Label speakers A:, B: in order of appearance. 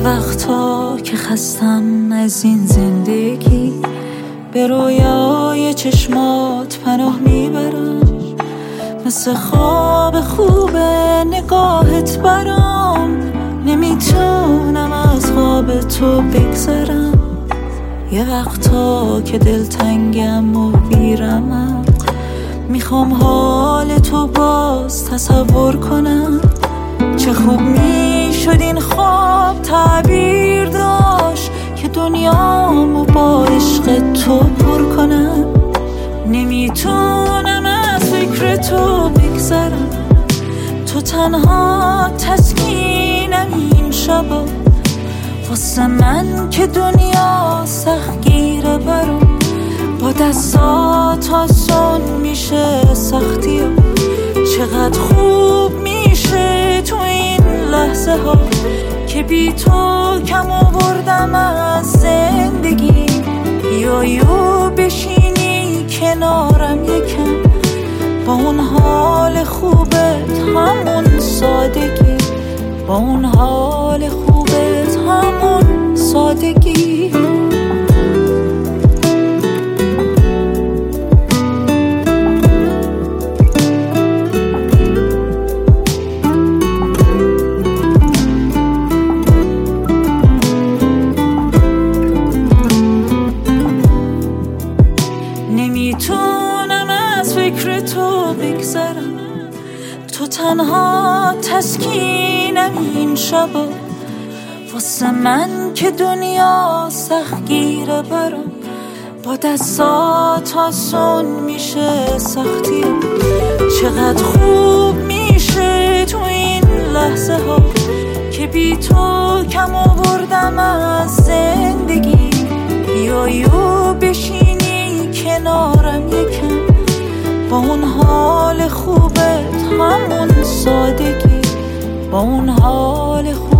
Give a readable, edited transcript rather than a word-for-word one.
A: وقتا که خستم از این زندگی، به رویای چشمات پناه میبرم، مثل خواب خوب نگاهت برام. نمیتونم از خواب تو بگذرم، یه وقتا که دلتنگم و بیرمم، میخوام حال تو باز تصور کنم. چه خوب میشد این خواب تعبیر داشت که دنیامو با عشق تو پر کنم. نمیتونم از فکر تو بگذرم، تو تنها تسکینم این شبا، واسه من که دنیا سختگیره برام. با دستات آسون میشه سختی ها، چقدر خوب میشه تو این لحظه ها که بی تو کم آوردم از زندگی. یا بشینی کنارم یکم، با اون حال خوبت همون سادگی، با اون حال خوبت همون سادگی. نمیتونم از فکر تو بگذرم، تو تنها تسکینم این شبا، واسه من که دنیا سختگیره برام. با دستات آسون میشه سختی ها، چقدر خوب میشه تو این لحظه ها که بی تو کم آوردم از زندگی. یا بشینی کنارم یکم، با اون حال خوبت همون سادگی، با اون حال خوبت